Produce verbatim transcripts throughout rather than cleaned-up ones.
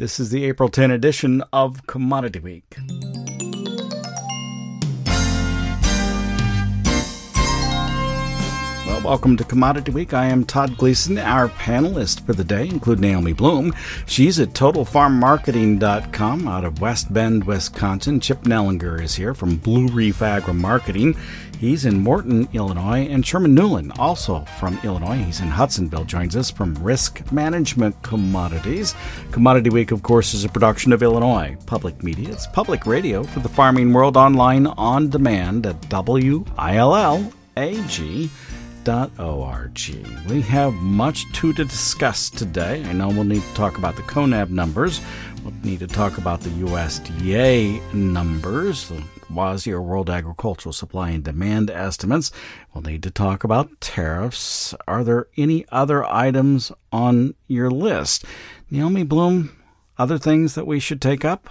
This is the April tenth edition of Commodity Week. Well, welcome to Commodity Week. I am Todd Gleason. Our panelists for the day include Naomi Bloom. She's at total farm marketing dot com out of West Bend, Wisconsin. Chip Nellinger is here from Blue Reef Agri Marketing. He's in Morton, Illinois. And Sherman Newland, also from Illinois. He's in Hudsonville, joins us from Risk Management Commodities. Commodity Week, of course, is a production of Illinois Public Media. It's public radio for the farming world, online on demand at W I L L A G dot org. We have much to discuss today. I know we'll need to talk about the C O N A B numbers. We'll need to talk about the U S D A numbers, the W A S I, or World Agricultural Supply and Demand estimates. We'll need to talk about tariffs. Are there any other items on your list? Naomi Bloom, other things that we should take up?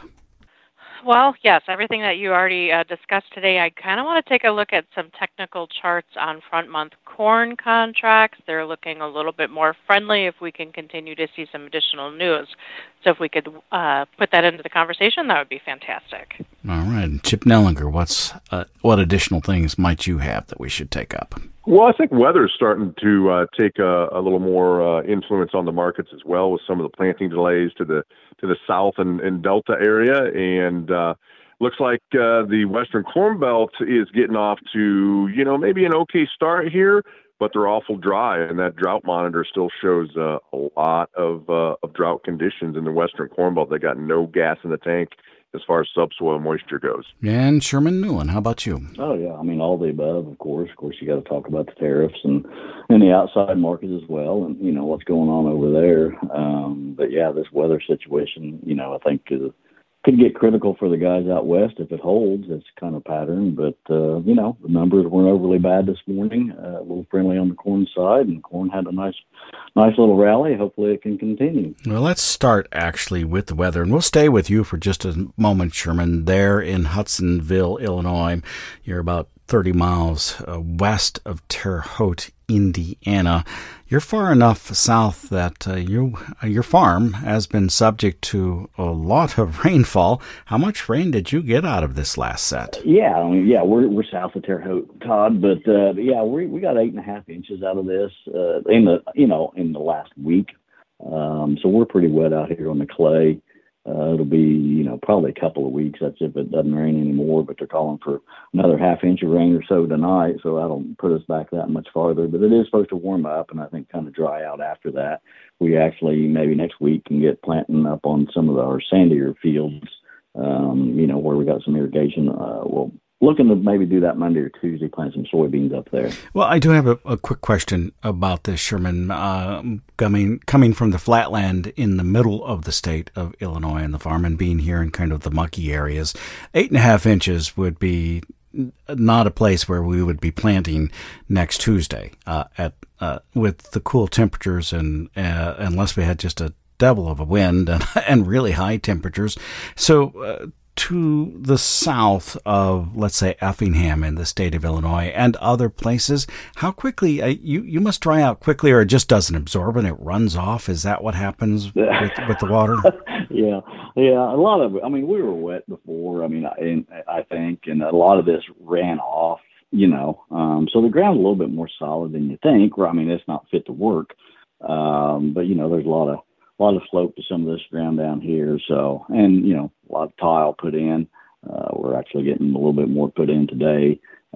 Well, yes, everything that you already uh, discussed today. I kind of want to take a look at some technical charts on front month corn contracts. They're looking a little bit more friendly if we can continue to see some additional news. So if we could uh, put that into the conversation, that would be fantastic. All right. Chip Nellinger, what's uh, what additional things might you have that we should take up? Well, I think weather's starting to uh, take a, a little more uh, influence on the markets as well, with some of the planting delays to the to the south and, and Delta area, and uh, looks like uh, the Western Corn Belt is getting off to you know maybe an okay start here, but they're awful dry, and that drought monitor still shows uh, a lot of uh, of drought conditions in the Western Corn Belt. They got no gas in the tank as far as subsoil moisture goes. And Sherman Newland, how about you? Oh, yeah. I mean, all the above, of course. Of course, you got to talk about the tariffs and, and the outside market as well, and, you know, what's going on over there. Um, but, yeah, this weather situation, you know, I think is, could get critical for the guys out west if it holds. It's kind of pattern. But, uh, you know, the numbers weren't overly bad this morning, uh, a little friendly on the corn side, and corn had a nice nice little rally. Hopefully it can continue. Well, let's start actually with the weather, and we'll stay with you for just a moment, Sherman. There in Hudsonville, Illinois, you're about thirty miles uh, west of Terre Haute, Indiana. You're far enough south that uh, you uh, your farm has been subject to a lot of rainfall. How much rain did you get out of this last set? Yeah, I mean, yeah, we're we're south of Terre Haute, Todd, but uh, yeah, we we got eight and a half inches out of this uh, in the you know in the last week. Um, so we're pretty wet out here on the clay. Uh, it'll be, you know, probably a couple of weeks. That's if it doesn't rain anymore, but they're calling for another half inch of rain or so tonight. So that'll put us back that much farther, but it is supposed to warm up and I think kind of dry out after that. We actually, maybe next week, can get planting up on some of our sandier fields, um, you know, where we got some irrigation. Uh, we'll looking to maybe do that Monday or Tuesday, plant some soybeans up there. Well, I do have a, a quick question about this, Sherman. Uh, coming coming from the flatland in the middle of the state of Illinois and the farm, and being here in kind of the mucky areas, eight and a half inches would be not a place where we would be planting next Tuesday uh, at uh, with the cool temperatures, and uh, unless we had just a devil of a wind and, and really high temperatures. So. Uh, to the south of, let's say, Effingham in the state of Illinois and other places, how quickly, uh, you, you must dry out quickly, or it just doesn't absorb and it runs off? Is that what happens with, with the water? yeah, yeah, a lot of it. I mean, we were wet before, I mean, I, I think, and a lot of this ran off, you know, um, so the ground's a little bit more solid than you think. I mean, it's not fit to work, um, but, you know, there's a lot of A lot of slope to some of this ground down here, so and you know a lot of tile put in. Uh, we're actually getting a little bit more put in today,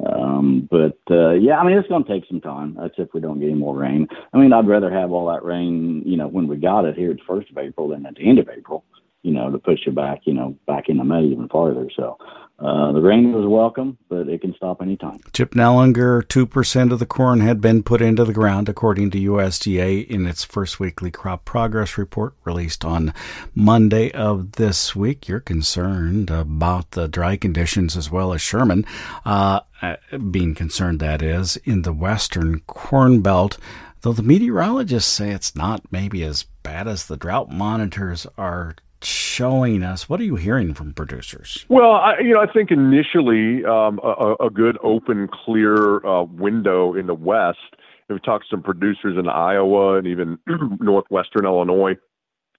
um, but uh, yeah, I mean it's going to take some time. That's if we don't get any more rain. I mean, I'd rather have all that rain, you know, when we got it here at the first of April than at the end of April, you know, to push you back, you know, back into May even farther. So. Uh, the rain was welcome, but it can stop anytime. Chip Nellinger, two percent of the corn had been put into the ground, according to U S D A in its first weekly crop progress report released on Monday of this week. You're concerned about the dry conditions as well as Sherman, uh, being concerned, that is, in the Western Corn Belt, though the meteorologists say it's not maybe as bad as the drought monitors are showing us. What are you hearing from producers? Well, I, you know, I think initially um, a, a good open, clear uh, window in the West. We've talked to some producers in Iowa and even northwestern Illinois.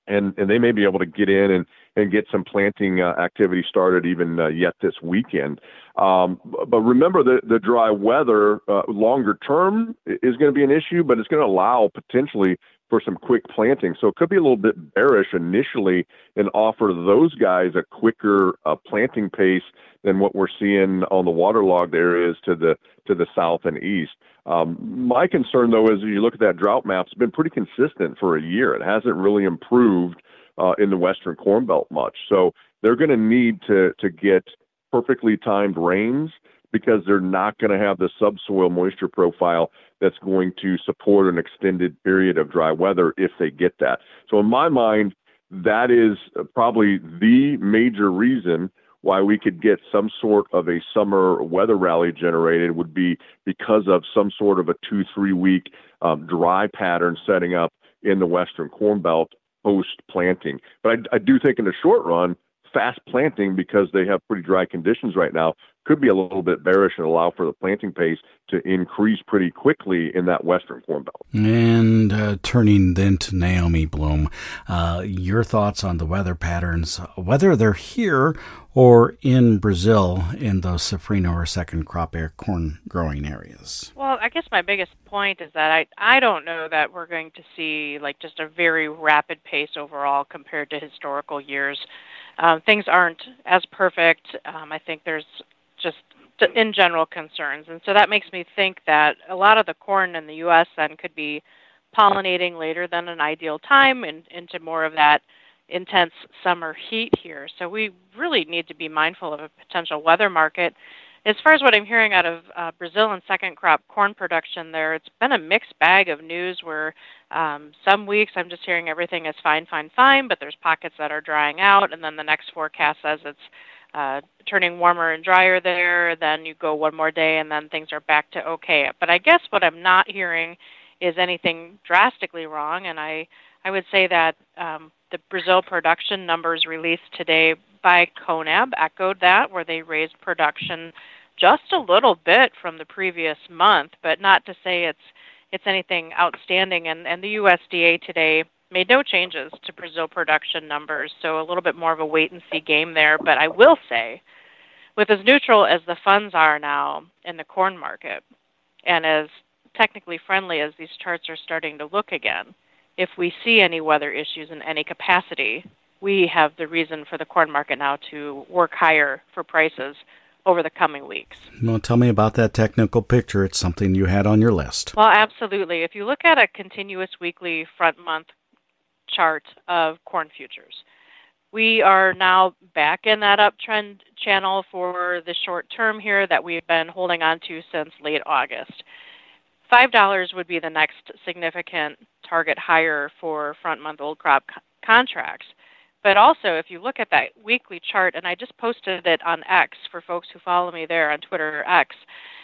and, and they may be able to get in and, and get some planting uh, activity started even uh, yet this weekend. Um, but remember, the, the dry weather uh, longer term is going to be an issue, but it's going to allow potentially for some quick planting. So it could be a little bit bearish initially and offer those guys a quicker uh, planting pace than what we're seeing on the waterlogged areas to the to the south and east. Um, my concern, though, is if you look at that drought map, it's been pretty consistent for a year. It hasn't really improved uh, in the Western Corn Belt much. So they're going to need to to get perfectly timed rains because they're not going to have the subsoil moisture profile that's going to support an extended period of dry weather if they get that. So in my mind, that is probably the major reason why we could get some sort of a summer weather rally generated would be because of some sort of a two, three week um, dry pattern setting up in the Western Corn Belt post planting. But I, I do think in the short run, fast planting, because they have pretty dry conditions right now, could be a little bit bearish and allow for the planting pace to increase pretty quickly in that Western Corn Belt. And uh, turning then to Naomi Blohm, uh, your thoughts on the weather patterns, whether they're here or in Brazil in those safrinha or second crop air corn growing areas? Well, I guess my biggest point is that I, I don't know that we're going to see like just a very rapid pace overall compared to historical years. Um, things aren't as perfect. Um, I think there's just in general concerns. And so that makes me think that a lot of the corn in the U S then could be pollinating later than an ideal time and into more of that intense summer heat here. So we really need to be mindful of a potential weather market. As far as what I'm hearing out of uh, Brazil and second crop corn production there, it's been a mixed bag of news where um, some weeks I'm just hearing everything is fine, fine, fine, but there's pockets that are drying out, and then the next forecast says it's uh, turning warmer and drier there. Then you go one more day, and then things are back to okay. But I guess what I'm not hearing is anything drastically wrong, and I, I would say that um, the Brazil production numbers released today by CONAB echoed that, where they raised production just a little bit from the previous month, but not to say it's it's anything outstanding. And, and the U S D A today made no changes to Brazil production numbers, so a little bit more of a wait-and-see game there. But I will say, with as neutral as the funds are now in the corn market, and as technically friendly as these charts are starting to look again, if we see any weather issues in any capacity, we have the reason for the corn market now to work higher for prices over the coming weeks. Well, tell me about that technical picture. It's something you had on your list. Well, absolutely. If you look at a continuous weekly front month chart of corn futures, we are now back in that uptrend channel for the short term here that we've been holding on to since late August. five dollars would be the next significant target higher for front month old crop co- contracts. But also, if you look at that weekly chart, and I just posted it on X for folks who follow me there on Twitter or X,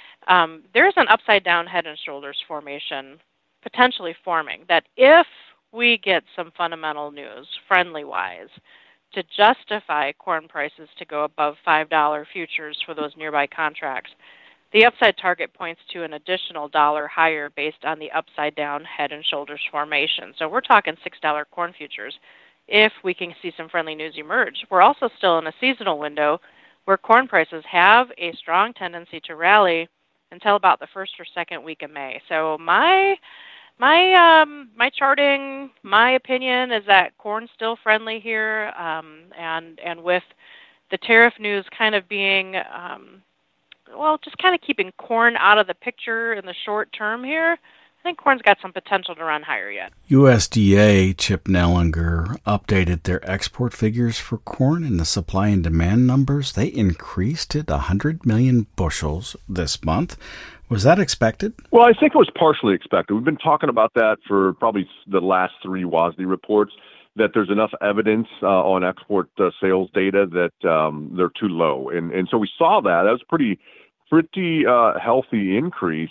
um, there's an upside-down head and shoulders formation potentially forming that if we get some fundamental news, friendly-wise, to justify corn prices to go above five dollars futures for those nearby contracts, the upside target points to an additional dollar higher based on the upside-down head and shoulders formation. So we're talking six dollars corn futures if we can see some friendly news emerge. We're also still in a seasonal window where corn prices have a strong tendency to rally until about the first or second week of May. So my my um, my charting, my opinion is that corn's still friendly here, um, and and with the tariff news kind of being um, well, just kind of keeping corn out of the picture in the short term here, I think corn's got some potential to run higher yet. U S D A, Chip Nellinger, updated their export figures for corn, and the supply and demand numbers, they increased it one hundred million bushels this month. Was that expected? Well, I think it was partially expected. We've been talking about that for probably the last three W A S D reports, that there's enough evidence uh, on export uh, sales data that um, they're too low. And and so we saw that. That was pretty, pretty uh, healthy increase.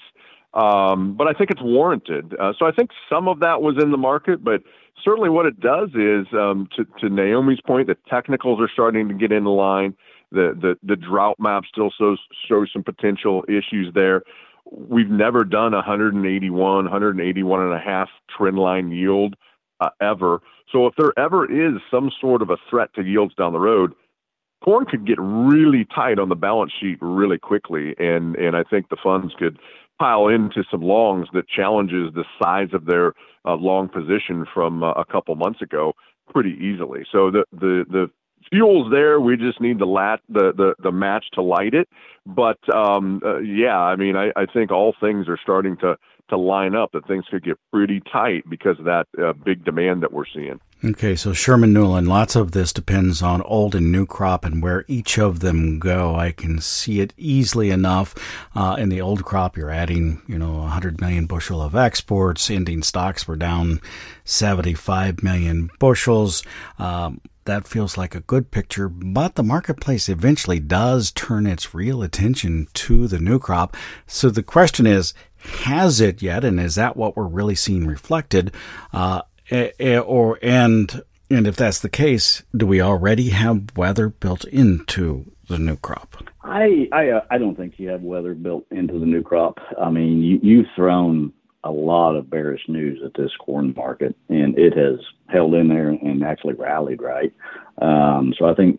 Um, but I think it's warranted. Uh, so I think some of that was in the market, but certainly what it does is, um, to, to Naomi's point, the technicals are starting to get into line. The, the, the drought map still shows, shows some potential issues there. We've never done one eighty-one, one eighty-one and a half trend line yield uh, ever. So if there ever is some sort of a threat to yields down the road, corn could get really tight on the balance sheet really quickly, and and I think the funds could pile into some longs that challenges the size of their uh, long position from uh, a couple months ago pretty easily. So the the the fuel's there. We just need the lat the the, the match to light it. But um, uh, yeah, I mean, I, I think all things are starting to to line up that things could get pretty tight because of that uh, big demand that we're seeing. Okay, so Sherman Newland, lots of this depends on old and new crop and where each of them go. I can see it easily enough. Uh, in the old crop, you're adding, you know, one hundred million bushel of exports. Ending stocks were down seventy-five million bushels. Um, that feels like a good picture, but the marketplace eventually does turn its real attention to the new crop. So the question is, has it yet? And is that what we're really seeing reflected? Uh, Or and and if that's the case, do we already have weather built into the new crop? I I, uh, I don't think you have weather built into the new crop. I mean, you, you've thrown a lot of bearish news at this corn market, and it has held in there and actually rallied, right? Um, so I think,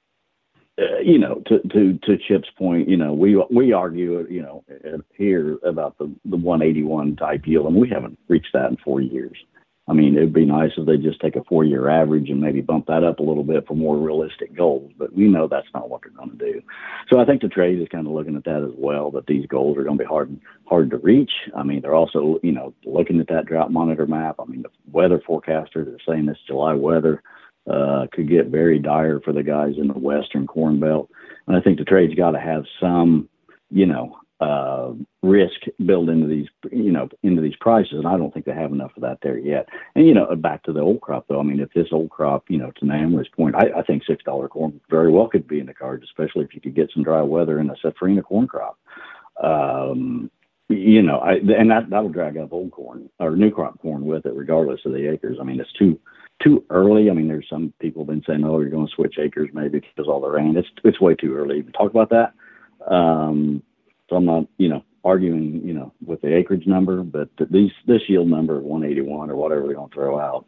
uh, you know, to, to to Chip's point, you know, we we argue, you know, here about the the one eighty-one type yield, and we haven't reached that in four years. I mean, it'd be nice if they just take a four-year average and maybe bump that up a little bit for more realistic goals, but we know that's not what they're going to do. So I think the trade is kind of looking at that as well, that these goals are going to be hard hard to reach. I mean, they're also, you know, looking at that drought monitor map. I mean, the weather forecasters are saying this July weather uh, could get very dire for the guys in the western corn belt. And I think the trade's got to have some, you know, uh, risk built into these, you know, into these prices. And I don't think they have enough of that there yet. And, you know, back to the old crop, though, I mean, if this old crop, you know, to Naomi's point, I, I think six dollar corn very well could be in the cards, especially if you could get some dry weather in a Safrinha corn crop. Um, you know, I, and that, that'll drag up old corn or new crop corn with it, regardless of the acres. I mean, it's too, too early. I mean, there's some people been saying, oh, you're going to switch acres maybe because all the rain. It's, it's way too early to talk about that. Um, So I'm not, you know, arguing, you know, with the acreage number, but these this yield number of one eighty-one or whatever they're going to throw out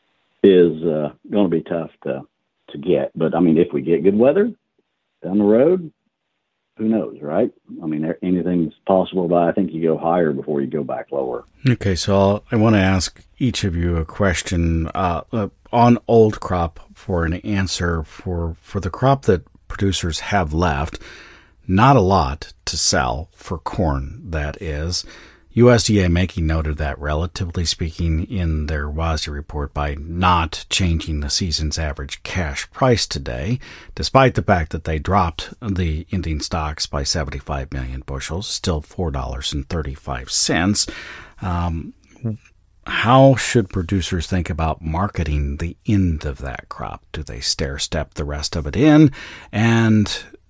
is uh, going to be tough to to get. But I mean, if we get good weather down the road, who knows, right? I mean, anything's possible, but I think you go higher before you go back lower. Okay, so I'll, I want to ask each of you a question uh, uh, on old crop for an answer for for the crop that producers have left. Not a lot to sell for corn, that is. U S D A making note of that, relatively speaking, in their W A S D report by not changing the season's average cash price today, despite the fact that they dropped the ending stocks by seventy-five million bushels, still four dollars and thirty-five cents. Um, how should producers think about marketing the end of that crop? Do they stair-step the rest of it in? And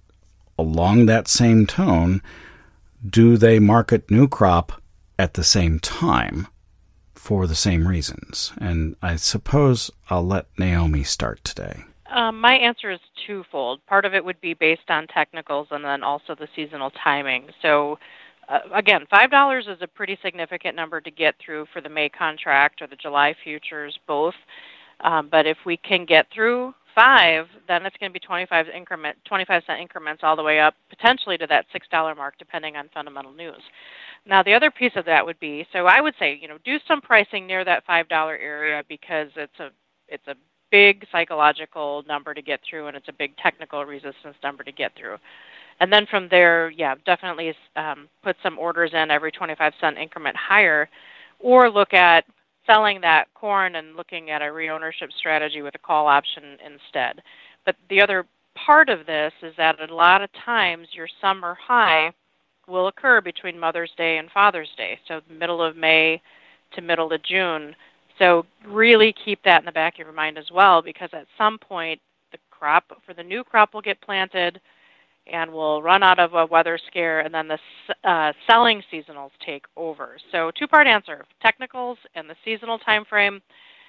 along that same tone, do they market new crop at the same time for the same reasons? And I suppose I'll let Naomi start today. Um, my answer is twofold. Part of it would be based on technicals and then also the seasonal timing. So, uh, again, five dollars is a pretty significant number to get through for the May contract or the July futures, both. Um, but if we can get through five, then it's going to be twenty-five increment, twenty-five cent increments all the way up, potentially to that six dollar mark, depending on fundamental news. Now, the other piece of that would be, so I would say, you know, do some pricing near that five dollar area because it's a it's a big psychological number to get through, and it's a big technical resistance number to get through. And then from there, yeah, definitely um, put some orders in every twenty-five cent increment higher, or look at selling that corn and looking at a reownership strategy with a call option instead. But the other part of this is that a lot of times your summer high will occur between Mother's Day and Father's Day, so middle of May to middle of June. So really keep that in the back of your mind as well, because at some point the crop for the new crop will get planted and we'll run out of a weather scare, and then the uh, selling seasonals take over. So two-part answer, technicals and the seasonal time frame,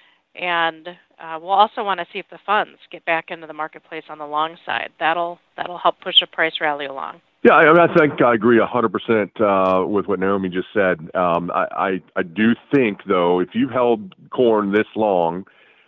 and uh, we'll also want to see if the funds get back into the marketplace on the long side. That'll that'll help push a price rally along. Yeah, I, I think I agree one hundred percent uh, with what Naomi just said. Um, I, I, I do think, though, if you've held corn this long,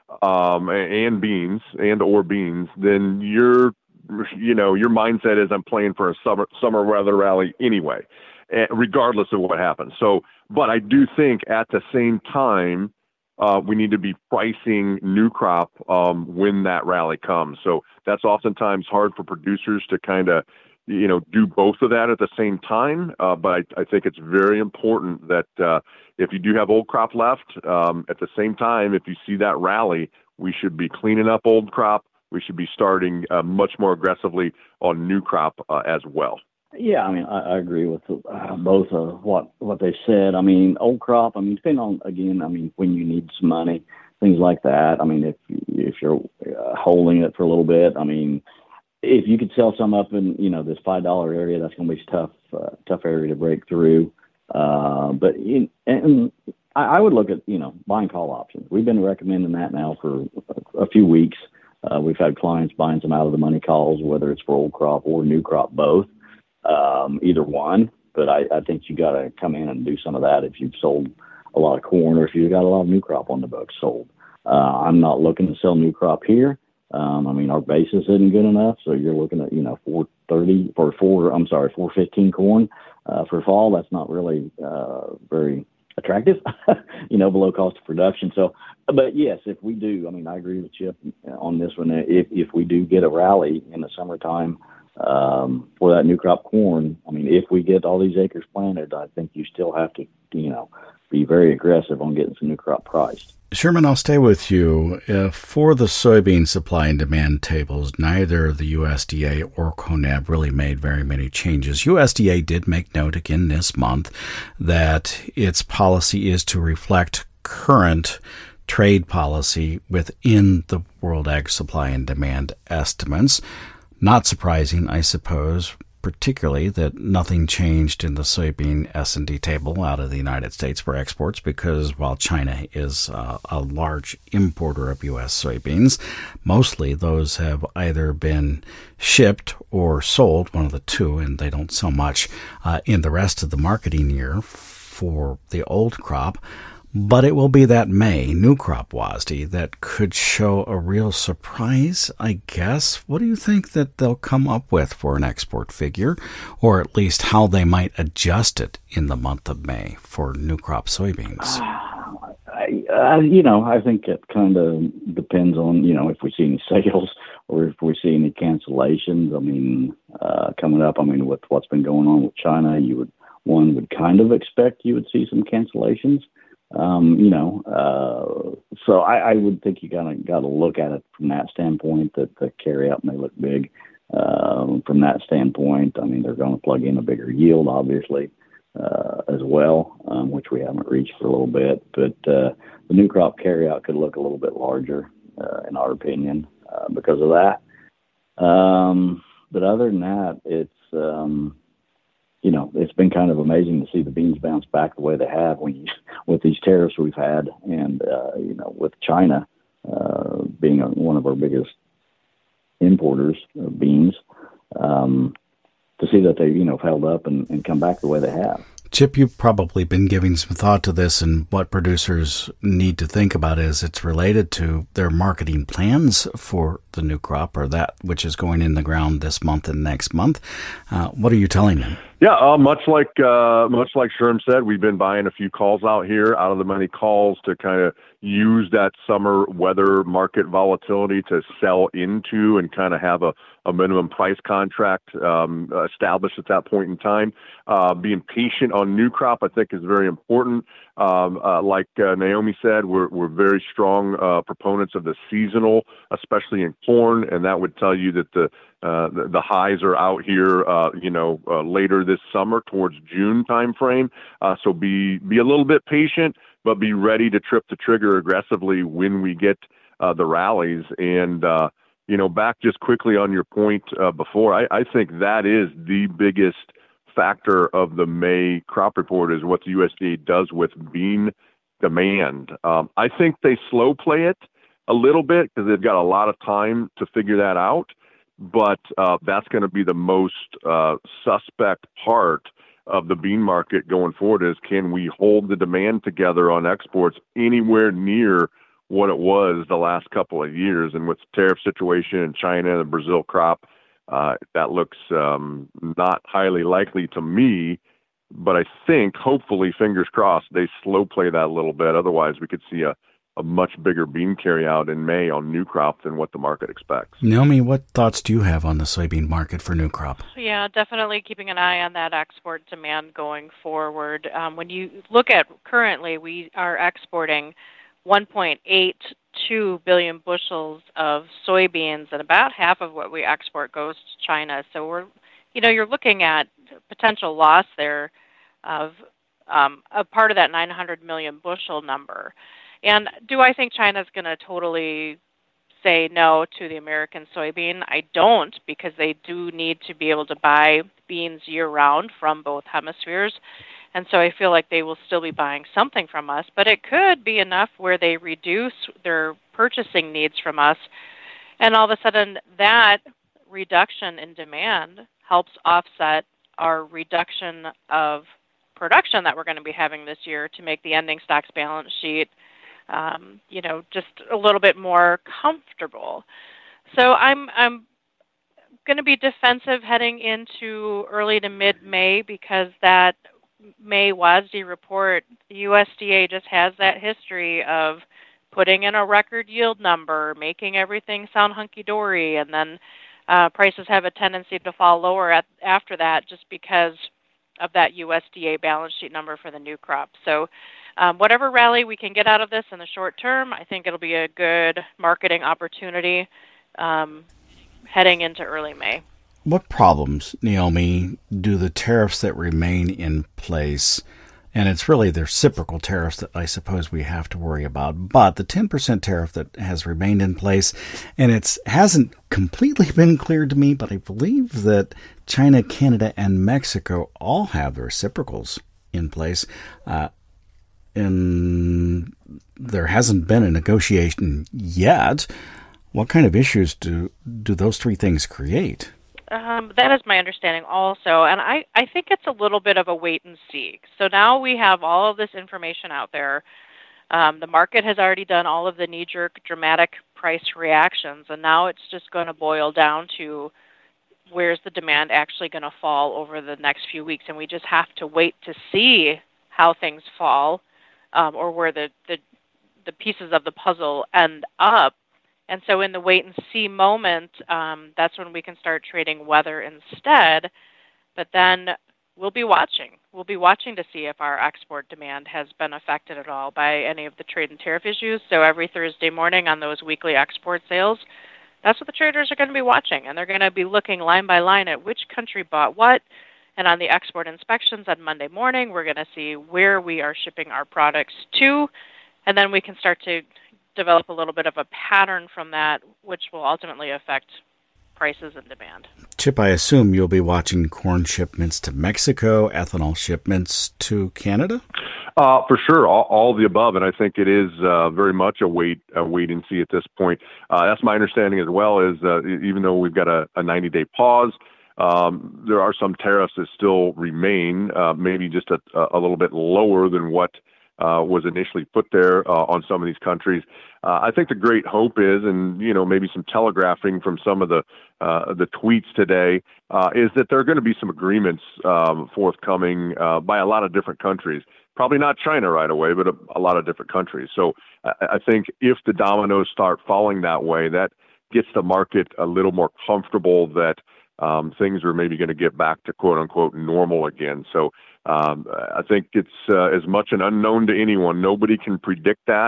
um, and beans and or beans, then you're, you know, your mindset is I'm playing for a summer summer weather rally anyway, eh, regardless of what happens. So, but I do think at the same time, uh, we need to be pricing new crop um, when that rally comes. So that's oftentimes hard for producers to kind of, you know, do both of that at the same time. Uh, but I, I think it's very important that uh, if you do have old crop left, um, at the same time, if you see that rally, we should be cleaning up old crop. We should be starting uh, much more aggressively on new crop uh, as well. Yeah, I mean, I, I agree with uh, both of what what they said. I mean, old crop. I mean, depending on, again, I mean, when you need some money, things like that. I mean, if if you're uh, holding it for a little bit, I mean, if you could sell some up in, you know, this five dollar area, that's going to be a tough, uh, tough area to break through. Uh, but in, and I, I would look at, you know, buying call options. We've been recommending that now for a, a few weeks. Uh, we've had clients buying some out of the money calls, whether it's for old crop or new crop, both, um, either one. But I, I think you got to come in and do some of that if you've sold a lot of corn or if you've got a lot of new crop on the books sold. Uh, I'm not looking to sell new crop here. Um, I mean, our basis isn't good enough, so you're looking at, you know, four thirty for four. I'm sorry, four fifteen corn uh, for fall. That's not really uh, very attractive, you know, below cost of production. So, but yes, if we do, I mean, I agree with Chip on this one. If if we do get a rally in the summertime um, for that new crop corn, I mean, if we get all these acres planted, I think you still have to, you know, be very aggressive on getting some new crop priced. Sherman, I'll stay with you. Uh, for the soybean supply and demand tables, neither the U S D A or CONAB really made very many changes. U S D A did make note again this month that its policy is to reflect current trade policy within the World Ag Supply and Demand estimates. Not surprising, I suppose, particularly that nothing changed in the soybean S and D table out of the United States for exports, because while China is uh, a large importer of U S soybeans, mostly those have either been shipped or sold, one of the two, and they don't sell much uh, in the rest of the marketing year for the old crop. But it will be that May new crop W A S D that could show a real surprise, I guess. What do you think that they'll come up with for an export figure, or at least how they might adjust it in the month of May for new crop soybeans? I, uh, you know, I think it kind of depends on, you know, if we see any sales or if we see any cancellations. I mean, uh, coming up, I mean, with what's been going on with China, you would one would kind of expect you would see some cancellations. Um, you know, uh, so I, I would think you gotta gotta look at it from that standpoint, that the carryout may look big. Um, from that standpoint, I mean, they're going to plug in a bigger yield, obviously, uh, as well, um, which we haven't reached for a little bit. But uh, the new crop carryout could look a little bit larger, uh, in our opinion, uh, because of that. Um, but other than that, it's um, you know, it's been kind of amazing to see the beans bounce back the way they have when you, with these tariffs we've had, and uh, you know, with China uh, being a, one of our biggest importers of beans, um, to see that they, you know, held up and, and come back the way they have. Chip, you've probably been giving some thought to this, and what producers need to think about is it's related to their marketing plans for the new crop, or that which is going in the ground this month and next month. Uh, what are you telling them? Yeah, uh, much like uh, much like Sherm said, we've been buying a few calls out here, out of the money calls, to kind of use that summer weather market volatility to sell into and kind of have a, a minimum price contract um, established at that point in time. Uh, being patient on new crop, I think, is very important. Um, uh, like uh, Naomi said, we're we're very strong uh, proponents of the seasonal, especially in corn, and that would tell you that the uh, the, the highs are out here, uh, you know, uh, later this summer towards June timeframe. Uh, so be be a little bit patient, but be ready to trip the trigger aggressively when we get uh, the rallies. And uh, you know, back just quickly on your point uh, before, I, I think that is the biggest factor of the May crop report, is what the U S D A does with bean demand. Um, I think they slow play it a little bit because they've got a lot of time to figure that out. but uh, that's going to be the most uh, suspect part of the bean market going forward is can we hold the demand together on exports anywhere near what it was the last couple of years? And with the tariff situation in China, the Brazil crop, uh, that looks um, not highly likely to me. But I think, hopefully, fingers crossed, they slow play that a little bit. Otherwise, we could see a, a much bigger bean carryout in May on new crop than what the market expects. Naomi, what thoughts do you have on the soybean market for new crop? Yeah, definitely keeping an eye on that export demand going forward. Um, when you look at currently, we are exporting one point eight two billion bushels of soybeans, and about half of what we export goes to China. So we're, you know, you're looking at potential loss there of um, a part of that nine hundred million bushel number. And do I think China's going to totally say no to the American soybean? I don't, because they do need to be able to buy beans year-round from both hemispheres. And so I feel like they will still be buying something from us, but it could be enough where they reduce their purchasing needs from us. And all of a sudden, that reduction in demand helps offset our reduction of production that we're going to be having this year to make the ending stocks balance sheet, um, you know, just a little bit more comfortable. So I'm I'm going to be defensive heading into early to mid-May because that May WASDE report, the U S D A just has that history of putting in a record yield number, making everything sound hunky-dory, and then uh, prices have a tendency to fall lower at, after that just because of that U S D A balance sheet number for the new crop. So um, whatever rally we can get out of this in the short term, I think it'll be a good marketing opportunity um, heading into early May. What problems, Naomi, do the tariffs that remain in place, and it's really the reciprocal tariffs that I suppose we have to worry about, but the ten percent tariff that has remained in place, and it hasn't completely been clear to me, but I believe that China, Canada, and Mexico all have the reciprocals in place, uh, and there hasn't been a negotiation yet. What kind of issues do, do those three things create? Um, that is my understanding also, and I, I think it's a little bit of a wait and see. So now we have all of this information out there. Um, the market has already done all of the knee-jerk dramatic price reactions, and now it's just going to boil down to where's the demand actually going to fall over the next few weeks, and we just have to wait to see how things fall um, or where the, the, the pieces of the puzzle end up. And so in the wait-and-see moment, um, that's when we can start trading weather instead. But then we'll be watching. We'll be watching to see if our export demand has been affected at all by any of the trade and tariff issues. So every Thursday morning on those weekly export sales, that's what the traders are going to be watching. And they're going to be looking line by line at which country bought what. And on the export inspections on Monday morning, we're going to see where we are shipping our products to. And then we can start to develop a little bit of a pattern from that, which will ultimately affect prices and demand. Chip, I assume you'll be watching corn shipments to Mexico, ethanol shipments to Canada? Uh, for sure, all, all the above, and I think it is uh, very much a wait, a wait and see at this point. Uh, that's my understanding as well. Is uh, even though we've got a ninety-day pause, um, there are some tariffs that still remain, uh, maybe just a, a little bit lower than what Uh, was initially put there uh, on some of these countries. Uh, I think the great hope is, and you know, maybe some telegraphing from some of the uh, the tweets today, uh, is that there are going to be some agreements um, forthcoming uh, by a lot of different countries. Probably not China right away, but a, a lot of different countries. So I, I think if the dominoes start falling that way, that gets the market a little more comfortable that um, things are maybe going to get back to quote unquote normal again. So. Um, I think it's uh, as much an unknown to anyone. Nobody can predict that.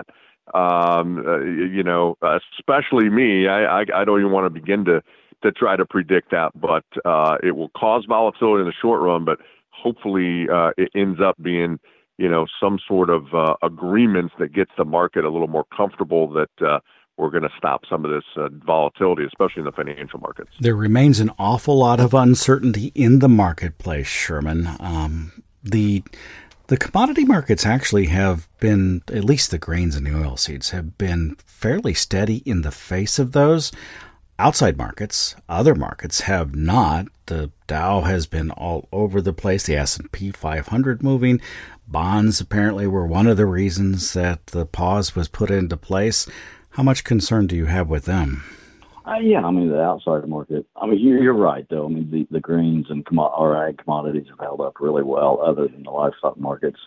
Um, uh, you know, especially me. I, I, I don't even want to begin to, to try to predict that, but uh, it will cause volatility in the short run, but hopefully uh, it ends up being, you know, some sort of uh, agreements that gets the market a little more comfortable that uh, we're going to stop some of this uh, volatility, especially in the financial markets. There remains an awful lot of uncertainty in the marketplace, Sherman. Um, the the commodity markets actually have been, at least the grains and the oilseeds, have been fairly steady in the face of those. outside markets, other markets have not. The Dow has been all over the place, the S and P five hundred moving. Bonds apparently were one of the reasons that the pause was put into place. How much concern do you have with them? Uh, yeah, I mean, the outside market, I mean, you're, you're right, though. I mean, the, the greens and commo- or ag commodities have held up really well, other than the livestock markets.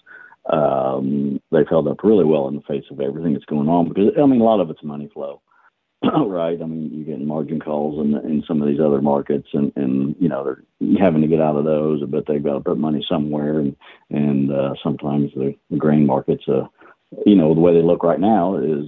Um, they've held up really well in the face of everything that's going on because, I mean, a lot of it's money flow, right? I mean, you're getting margin calls in, in some of these other markets, and, and, you know, they're having to get out of those, but they've got to put money somewhere, and, and uh, sometimes the, the grain markets, uh, you know, the way they look right now is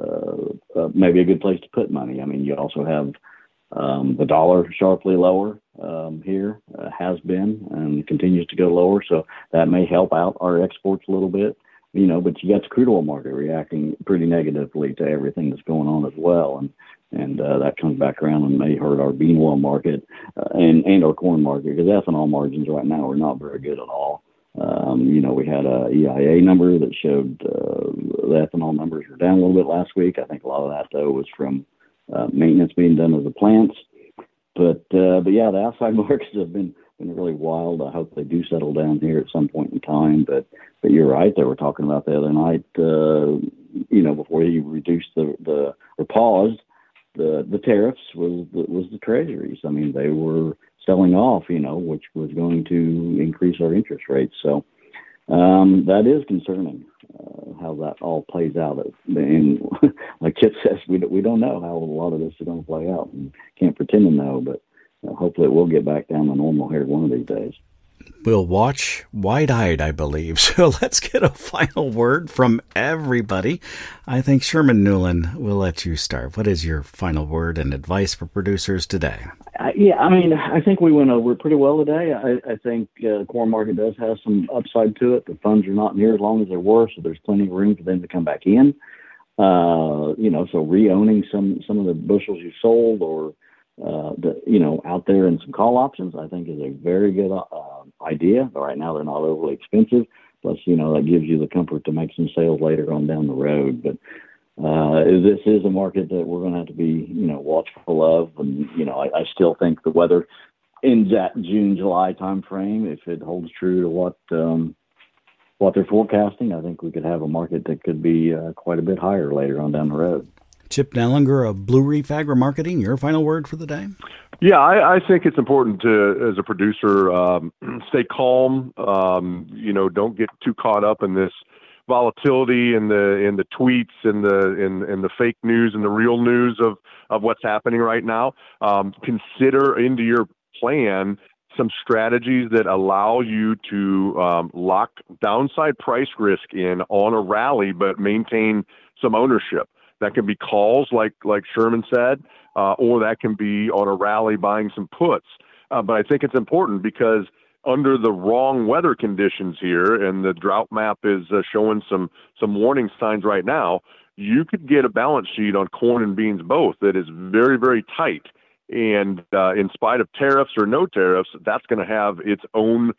uh, uh, maybe a good place to put money. I mean, you also have um, the dollar sharply lower um, here, uh, has been, and continues to go lower. So that may help out our exports a little bit, you know, but you got the crude oil market reacting pretty negatively to everything that's going on as well. And, and uh, that comes back around and may hurt our bean oil market uh, and, and our corn market, because ethanol margins right now are not very good at all. Um, you know, we had a E I A number that showed uh, the ethanol numbers were down a little bit last week. I think a lot of that, though, was from uh, maintenance being done of the plants. But, uh, but yeah, the outside markets have been, been really wild. I hope they do settle down here at some point in time. But, but you're right. They were talking about the other night, uh, you know, before you reduced the, the or paused the, the tariffs was the, was the treasuries. I mean, they were selling off, you know, which was going to increase our interest rates. So um, that is concerning, uh, how that all plays out. And like Chip says, we, we don't know how a lot of this is going to play out, and can't pretend to know, but uh, hopefully it will get back down to normal here one of these days. We'll watch wide-eyed, I believe. So let's get a final word from everybody. I think Sherman Newland will let you start. What is your final word and advice for producers today? Uh, yeah, I mean, I think we went over it pretty well today. I, I think uh, the corn market does have some upside to it. The funds are not near as long as they were, so there's plenty of room for them to come back in. Uh, you know, so re-owning some, some of the bushels you sold, or uh, the, you know, out there in some call options, I think is a very good uh, idea. But right now they're not overly expensive. Plus, you know, that gives you the comfort to make some sales later on down the road. But uh, this is a market that we're going to have to be, you know, watchful of. And, you know, I, I still think the weather in that June, July time frame, if it holds true to what um, what they're forecasting, I think we could have a market that could be uh, quite a bit higher later on down the road. Chip Nellinger of Blue Reef Agri-Marketing, your final word for the day? Yeah, I, I think it's important to, as a producer, um, stay calm. Um, you know, don't get too caught up in this volatility and the in the tweets and the in and the fake news and the real news of of what's happening right now. Um, consider into your plan some strategies that allow you to um, lock downside price risk in on a rally, but maintain some ownership. That can be calls, like like Sherman said, uh, or that can be on a rally buying some puts. Uh, but I think it's important because under the wrong weather conditions here, and the drought map is uh, showing some some warning signs right now, you could get a balance sheet on corn and beans both that is very, very tight. And uh, in spite of tariffs or no tariffs, that's going to have its own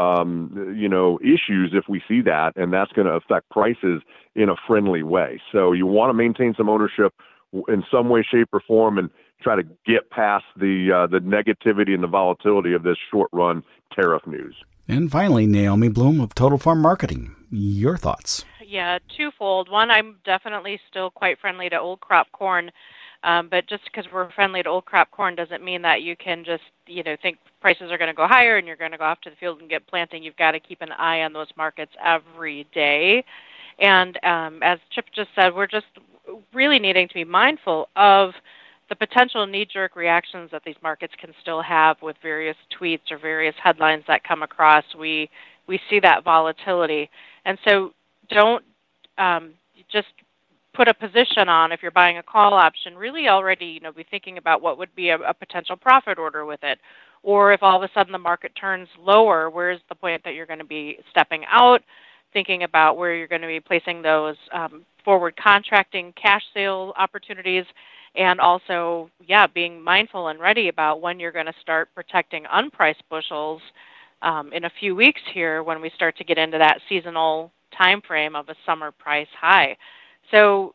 um, you know, issues if we see that, and that's going to affect prices in a friendly way. So you want to maintain some ownership in some way, shape, or form, and try to get past the uh, the negativity and the volatility of this short-run tariff news. And finally, Naomi Blohm of Total Farm Marketing, your thoughts? Yeah, twofold. One, I'm definitely still quite friendly to old crop corn. Um, but just because we're friendly to old crop corn doesn't mean that you can just, you know, think prices are going to go higher and you're going to go off to the field and get planting. You've got to keep an eye on those markets every day. And um, as Chip just said, we're just really needing to be mindful of the potential knee-jerk reactions that these markets can still have with various tweets or various headlines that come across. We we see that volatility. And so don't um, just put a position on if you're buying a call option, really already, you know, be thinking about what would be a, a potential profit order with it. Or if all of a sudden the market turns lower, where's the point that you're going to be stepping out, thinking about where you're going to be placing those um, forward contracting cash sale opportunities, and also, yeah, being mindful and ready about when you're going to start protecting unpriced bushels um, in a few weeks here when we start to get into that seasonal time frame of a summer price high. So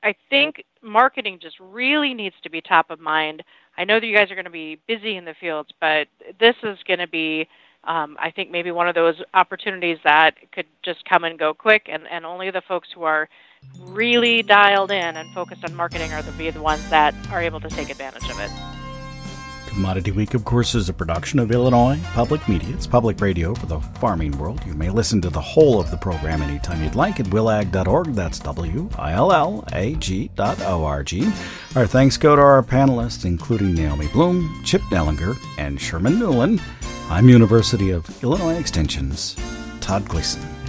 I think marketing just really needs to be top of mind. I know that you guys are going to be busy in the fields, but this is going to be, um, I think, maybe one of those opportunities that could just come and go quick, and, and only the folks who are really dialed in and focused on marketing are the, be the ones that are able to take advantage of it. Commodity Week, of course, is a production of Illinois Public Media. It's public radio for the farming world. You may listen to the whole of the program anytime you'd like at will ag dot org. That's W I L L A G dot O R G. Our thanks go to our panelists, including Naomi Blohm, Chip Nellinger, and Sherman Newland. I'm University of Illinois Extension's Todd Gleason.